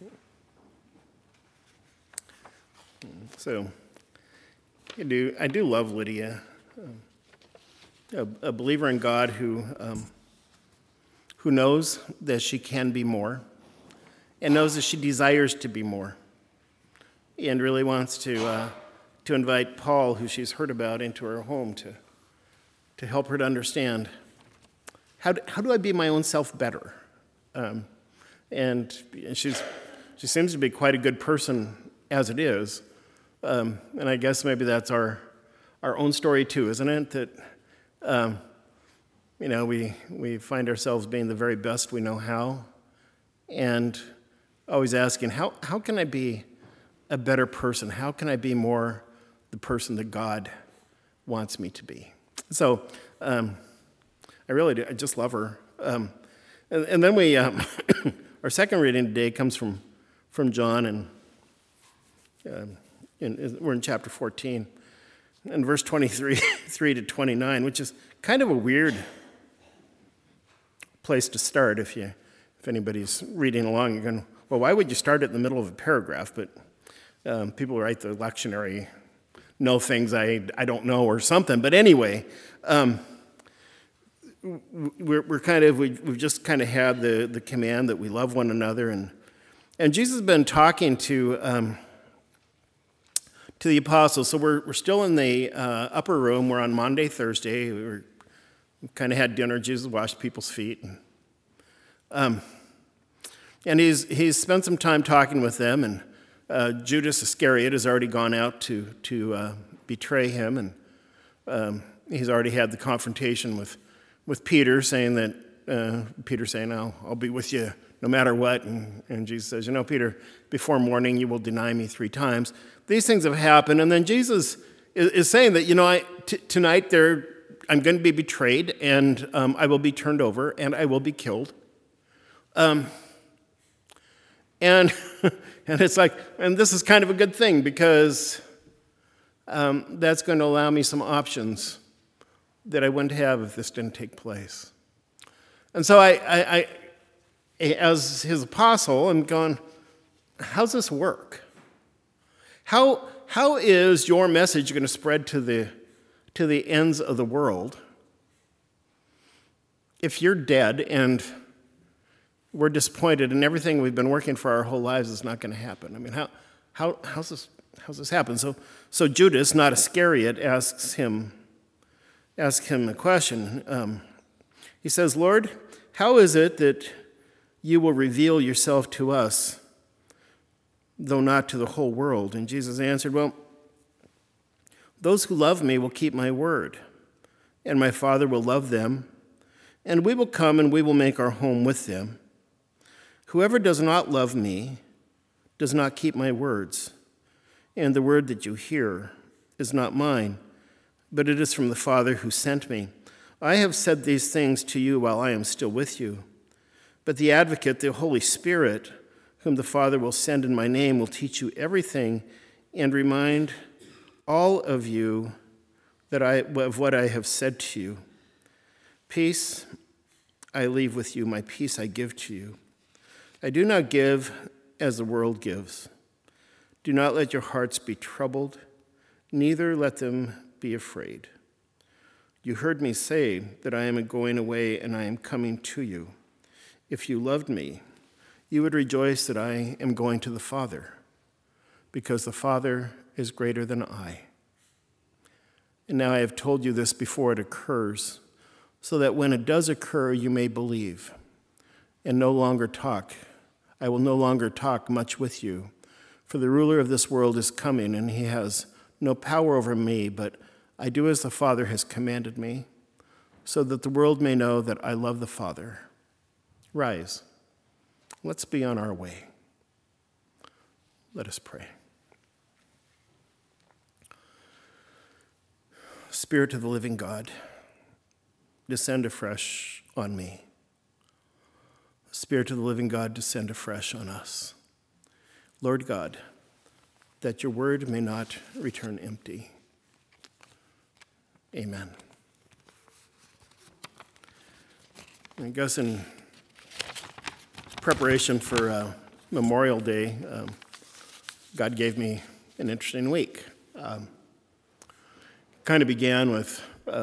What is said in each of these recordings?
So, I do love Lydia, a believer in God who knows that she can be more, and knows that she desires to be more, and really wants to invite Paul, who she's heard about, into her home to help her to understand how do I be my own self better. And she seems to be quite a good person as it is. And I guess maybe that's our own story too, isn't it? That, we find ourselves being the very best we know how, and always asking, how can I be a better person? How can I be more the person that God wants me to be? So I really do. I just love her. And then we, our second reading today comes from John, and we're in chapter 14, and verse 23 to 29, which is kind of a weird place to start if anybody's reading along. You're going, well, why would you start it in the middle of a paragraph? But people write the lectionary know things I don't know or something. But anyway, we've just kind of had the command that we love one another, and Jesus has been talking to the apostles. So we're still in the upper room. We're on Monday, Thursday. We kind of had dinner. Jesus washed people's feet, and he's spent some time talking with them. And Judas Iscariot has already gone out to betray him, and he's already had the confrontation with Peter, saying that Peter saying, I'll be with you no matter what. And Jesus says, Peter, before morning you will deny me 3 times. These things have happened. And then Jesus is saying that, tonight I'm going to be betrayed, and I will be turned over, and I will be killed. And it's like, and this is kind of a good thing, because that's going to allow me some options that I wouldn't have if this didn't take place. And so I as his apostle, I'm going, how's this work? How is your message going to spread to the ends of the world if you're dead and we're disappointed and everything we've been working for our whole lives is not going to happen? I mean, how's this happen? So Judas, not Iscariot, asks him a question. He says, Lord, how is it that you will reveal yourself to us, though not to the whole world? And Jesus answered, well, those who love me will keep my word, and my Father will love them, and we will come and we will make our home with them. Whoever does not love me does not keep my words, and the word that you hear is not mine, but it is from the Father who sent me. I have said these things to you while I am still with you, but the Advocate, the Holy Spirit, whom the Father will send in my name, will teach you everything and remind all of you of what I have said to you. Peace I leave with you, my peace I give to you. I do not give as the world gives. Do not let your hearts be troubled, neither let them be afraid. You heard me say that I am going away and I am coming to you. If you loved me, you would rejoice that I am going to the Father, because the Father is greater than I. And now I have told you this before it occurs, so that when it does occur, you may believe and no longer talk. I will no longer talk much with you, for the ruler of this world is coming, and he has no power over me, but I do as the Father has commanded me, so that the world may know that I love the Father. Rise, let's be on our way. Let us pray. Spirit of the living God, descend afresh on me. Spirit of the living God, descend afresh on us. Lord God, that your word may not return empty. Amen. I guess in preparation for Memorial Day, God gave me an interesting week. Kind of began with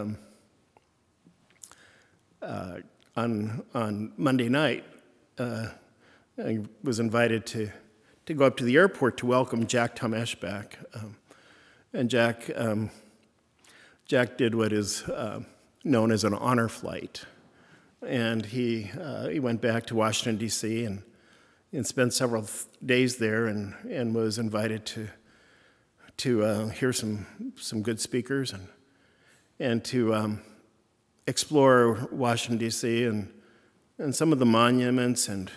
on Monday night. I was invited to go up to the airport to welcome Jack Tamesh back, and Jack did what is known as an honor flight, and he went back to Washington D.C. and spent several days there, and was invited to hear some good speakers and to explore Washington D.C. and some of the monuments and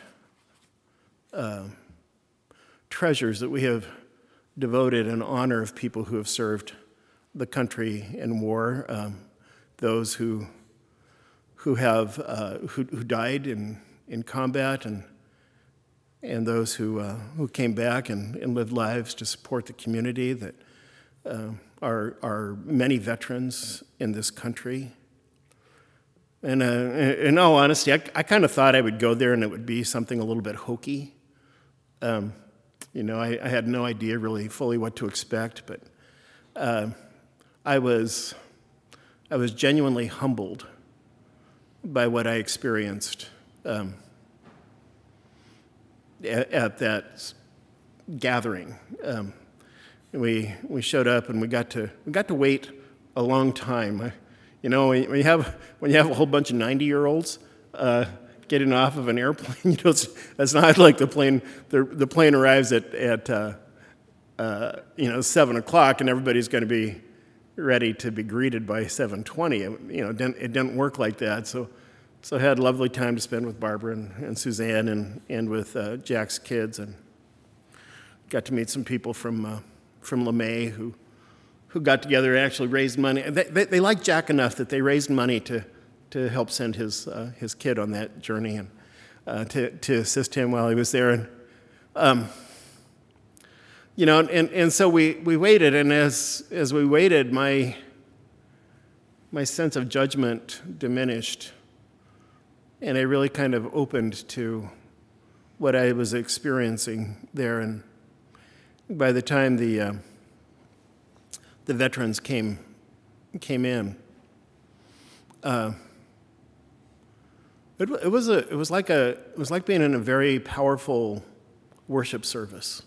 treasures that we have devoted in honor of people who have served the country in war, those who died in combat, and those who came back and lived lives to support the community. That are many veterans in this country. And in all honesty, I kind of thought I would go there and it would be something a little bit hokey. I had no idea really fully what to expect, but I was genuinely humbled by what I experienced at that gathering. We showed up and we got to wait a long time. When you have a whole bunch of 90-year-olds getting off of an airplane, it's not like the plane arrives at 7:00 and everybody's going to be ready to be greeted by 7:20. It didn't work like that. So I had a lovely time to spend with Barbara and Suzanne and with Jack's kids, and got to meet some people from LeMay who got together and actually raised money. They liked Jack enough that they raised money to help send his kid on that journey and to assist him while he was there. And so we waited, and as we waited, my sense of judgment diminished, and I really kind of opened to what I was experiencing there. And by the time the veterans came in, it was like being in a very powerful worship service.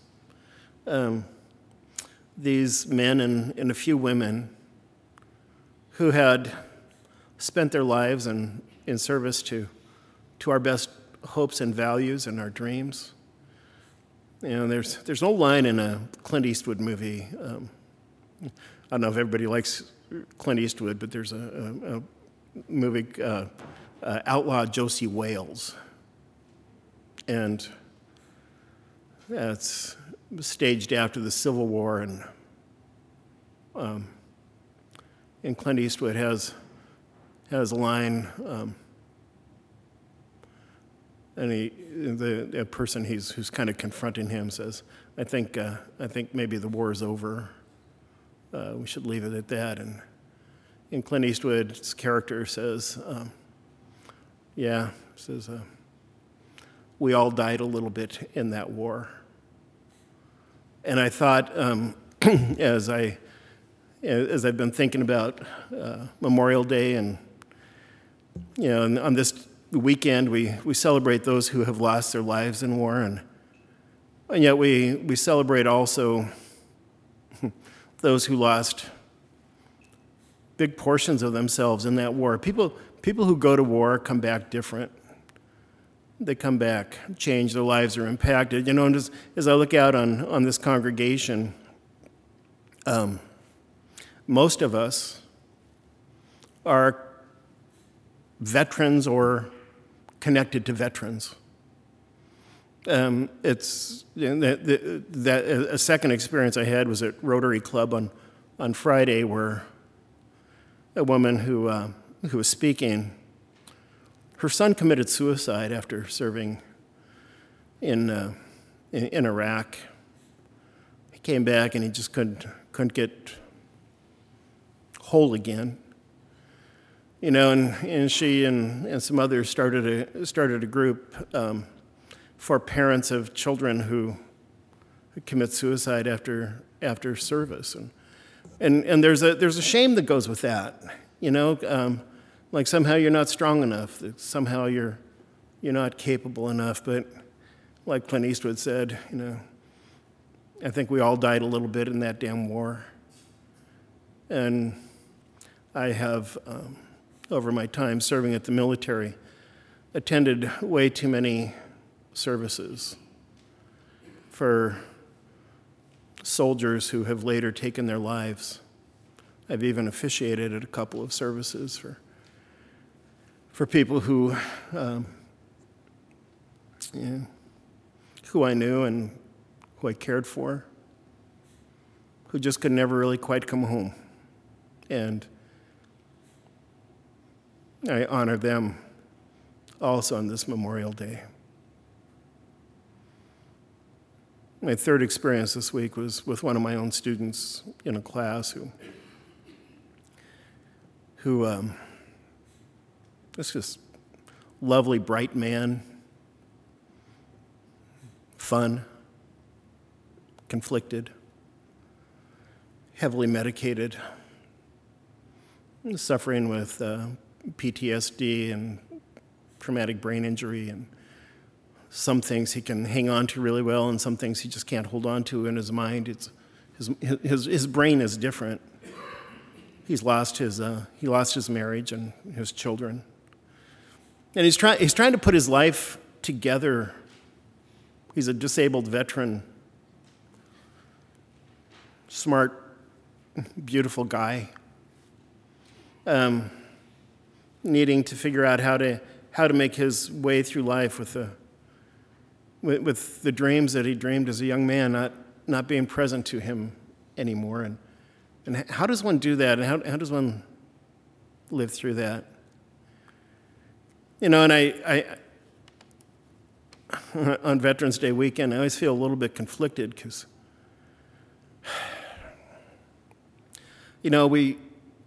These men and a few women who had spent their lives in service to our best hopes and values and our dreams. There's no line in a Clint Eastwood movie. I don't know if everybody likes Clint Eastwood, but there's a movie, Outlaw Josie Wales, and it's staged after the Civil War, and Clint Eastwood has a line, and the person who's kind of confronting him says, I think maybe the war is over. We should leave it at that. And Clint Eastwood's character says, we all died a little bit in that war. And I thought, as I've been thinking about Memorial Day, and on this weekend we celebrate those who have lost their lives in war, and yet we celebrate also those who lost big portions of themselves in that war. People who go to war come back different. They come back changed, their lives are impacted. And as I look out on this congregation, most of us are veterans or connected to veterans. It's a second experience I had was at Rotary Club on Friday, where a woman who was speaking, her son committed suicide after serving in Iraq. He came back and he just couldn't get whole again. And she and some others started a group for parents of children who commit suicide after service. And there's a shame that goes with that, like somehow you're not strong enough, that somehow you're not capable enough. But like Clint Eastwood said, I think we all died a little bit in that damn war. And I have, over my time serving at the military, attended way too many services for soldiers who have later taken their lives. I've even officiated at a couple of services for people who I knew and who I cared for, who just could never really quite come home. And I honor them also on this Memorial Day. My third experience this week was with one of my own students in a class who was just lovely, bright man, fun, conflicted, heavily medicated, suffering with PTSD and traumatic brain injury, and some things he can hang on to really well, and some things he just can't hold on to in his mind. His brain is different. He lost his marriage and his children, and he's trying to put his life together. He's a disabled veteran, smart, beautiful guy, needing to figure out how to make his way through life with the dreams that he dreamed as a young man not being present to him anymore. And how does one do that? And how does one live through that? And I on Veterans Day weekend, I always feel a little bit conflicted because, we've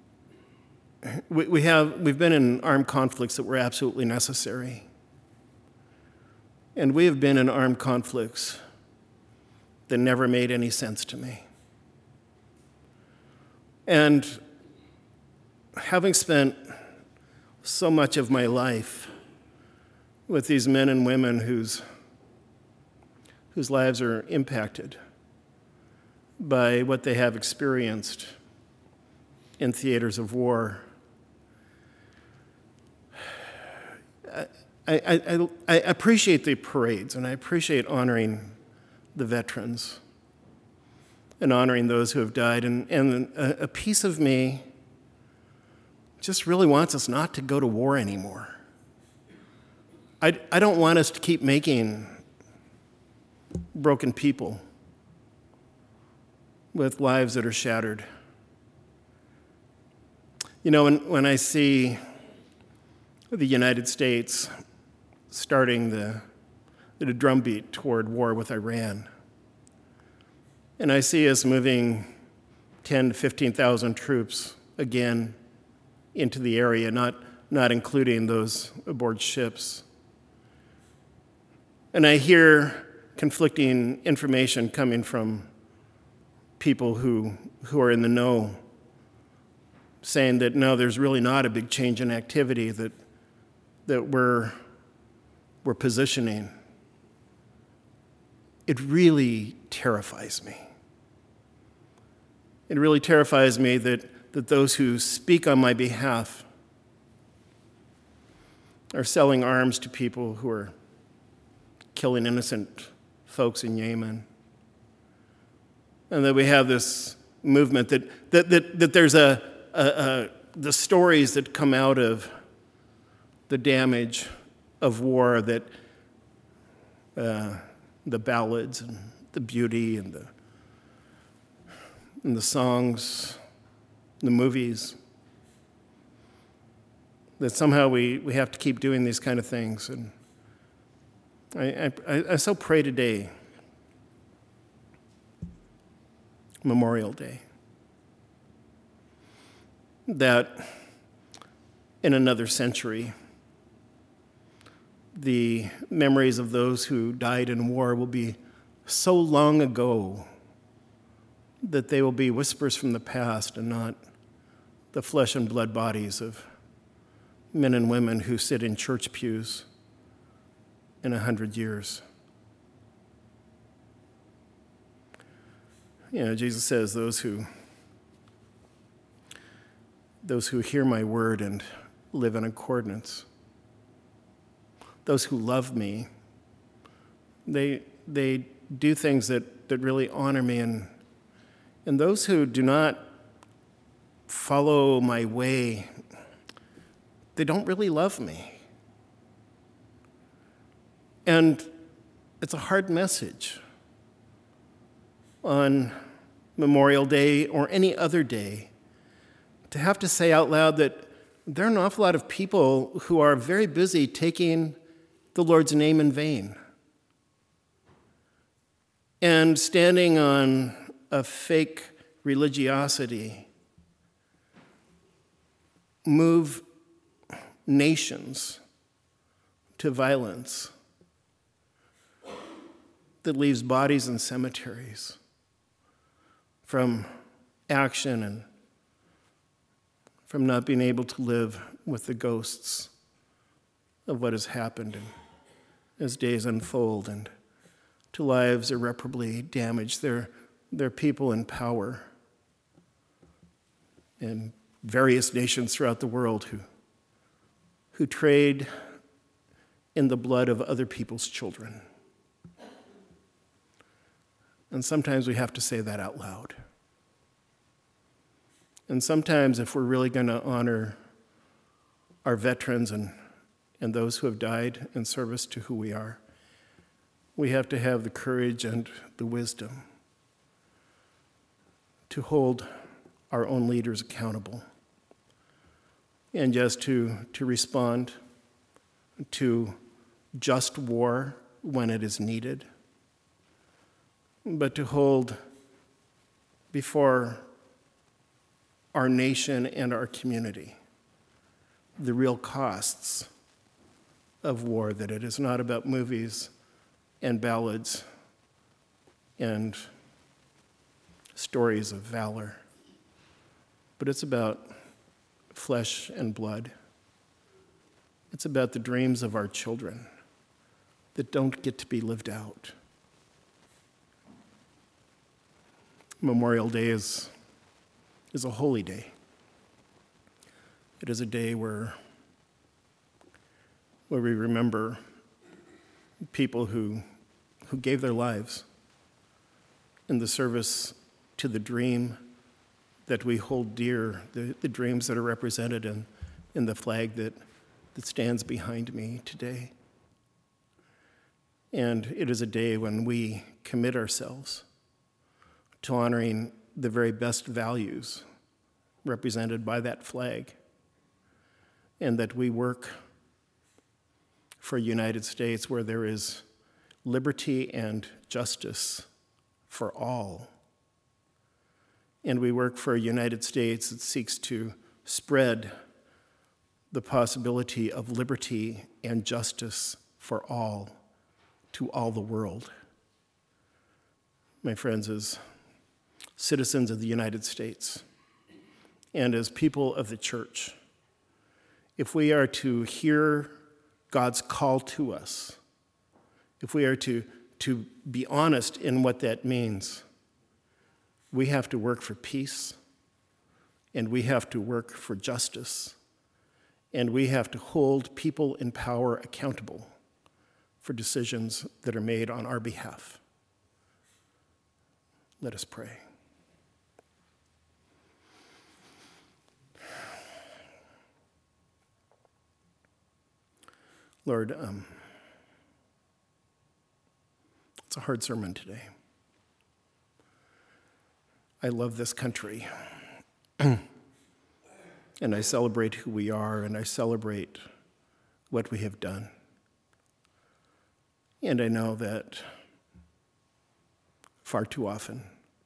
been in armed conflicts that were absolutely necessary. And we have been in armed conflicts that never made any sense to me. And having spent so much of my life with these men and women whose lives are impacted by what they have experienced in theaters of war, I appreciate the parades, and I appreciate honoring the veterans and honoring those who have died. And a piece of me just really wants us not to go to war anymore. I don't want us to keep making broken people with lives that are shattered. When I see the United States starting the drumbeat toward war with Iran, and I see us moving 10,000 to 15,000 troops again into the area, not including those aboard ships. And I hear conflicting information coming from people who are in the know, saying that no, there's really not a big change in activity, that we're positioning. It really terrifies me. It really terrifies me that those who speak on my behalf are selling arms to people who are killing innocent folks in Yemen. And that we have this movement that there's the stories that come out of the damage of war, that the ballads and the beauty and the songs, the movies, that somehow we have to keep doing these kind of things. And I so pray today, Memorial Day, that in another century, the memories of those who died in war will be so long ago that they will be whispers from the past and not the flesh and blood bodies of men and women who sit in church pews in 100 years. Jesus says, those who hear my word and live in accordance, those who love me, they do things that really honor me, and those who do not follow my way, they don't really love me. And it's a hard message on Memorial Day or any other day to have to say out loud that there are an awful lot of people who are very busy taking the Lord's name in vain and standing on a fake religiosity move nations to violence that leaves bodies in cemeteries from action and from not being able to live with the ghosts of what has happened and as days unfold, and to lives irreparably damaged. There are people in power in various nations throughout the world who trade in the blood of other people's children. And sometimes we have to say that out loud. And sometimes, if we're really going to honor our veterans and those who have died in service to who we are, we have to have the courage and the wisdom to hold our own leaders accountable and just to respond to just war when it is needed, but to hold before our nation and our community the real costs of war, that it is not about movies and ballads and stories of valor, but it's about flesh and blood. It's about the dreams of our children that don't get to be lived out. Memorial Day is a holy day. It is a day where we remember people who gave their lives in the service to the dream that we hold dear, the dreams that are represented in the flag that stands behind me today. And it is a day when we commit ourselves to honoring the very best values represented by that flag, and that we work for a United States where there is liberty and justice for all. And we work for a United States that seeks to spread the possibility of liberty and justice for all to all the world. My friends, as citizens of the United States and as people of the church, if we are to hear God's call to us, if we are to be honest in what that means, we have to work for peace, and we have to work for justice, and we have to hold people in power accountable for decisions that are made on our behalf. Let us pray. Lord, it's a hard sermon today. I love this country, and I celebrate who we are, and I celebrate what we have done. And I know that far too often,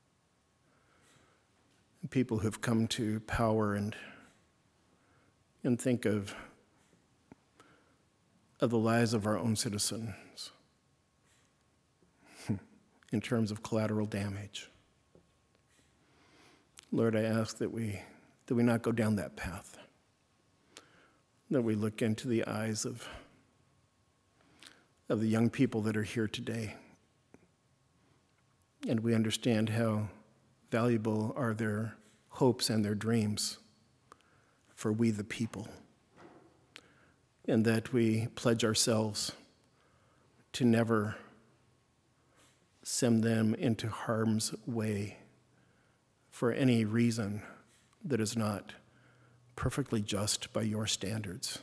people who have come to power and think of of the lives of our own citizens in terms of collateral damage. Lord, I ask that we not go down that path, that we look into the eyes of the young people that are here today, and we understand how valuable are their hopes and their dreams for we the people, and that we pledge ourselves to never send them into harm's way for any reason that is not perfectly just by your standards.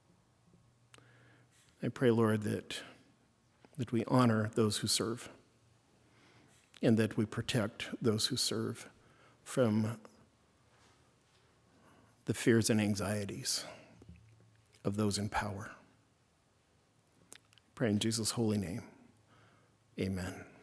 I pray, Lord, that we honor those who serve, and that we protect those who serve from the fears and anxieties of those in power. I pray in Jesus' holy name. Amen.